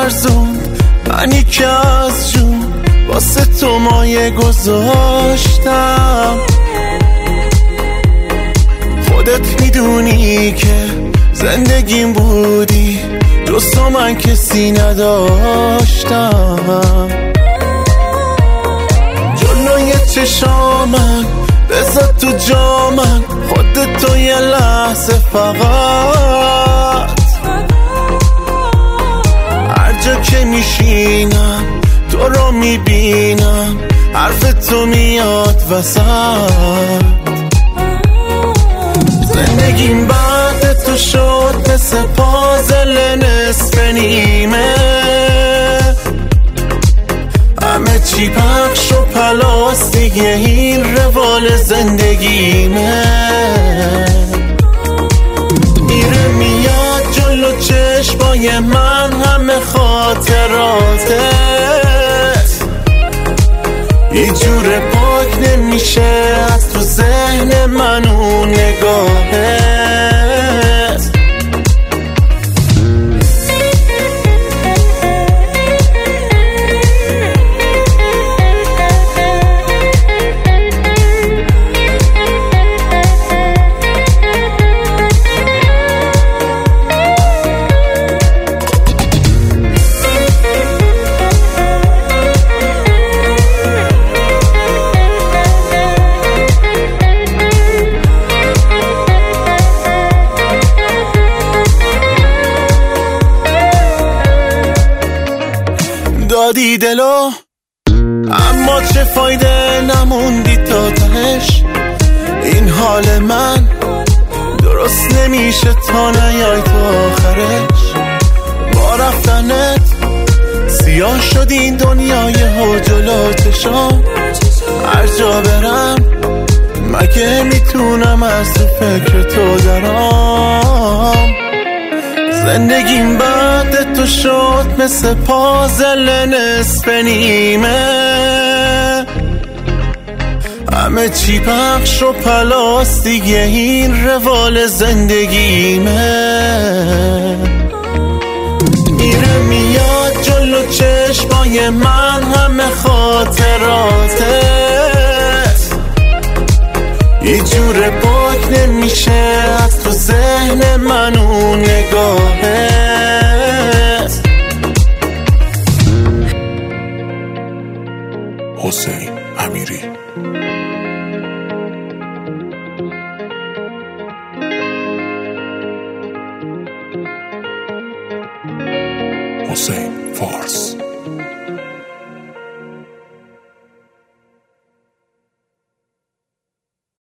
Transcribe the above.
لرزوند منی که از جون واسه تو مایه گذاشتم. خودت میدونی که زندگیم بودی جز تو من کسی نداشتم. جلوی چشامم بذار تو جامم خودت تو یه لحظه فقط. هر جا که میشینم تو رو میبینم حرف تو میاد وسط. زندگیم بعد تو شد مثل پازل نصف نیمه، همه چی پخش و پلاس دیگه این روال زندگیمه. میره میاد جلو چشمای من همه خاطراتت، یه جور پاک نمیشه از تو ذهن من اون نگاهت. دادی دلو اما چه فایده نموندی تا تهش. این حال من درست نمیشه تا نیای تا آخرش. با رفتنت سیاه شد این دنیای جلو چشام. هر جا برم مگه میتونم از تو فکر تو درام. زندگیم بعد تو شد مثل پازل نصف نیمه، همه چی پخش و پلاس دیگه این روال زندگیمه. میره میاد جلو چشمای من همه خاطراتت، یه جور پاک نمیشه از تو ذهن من اون نگاهت. حسین امیری. حسین فارس.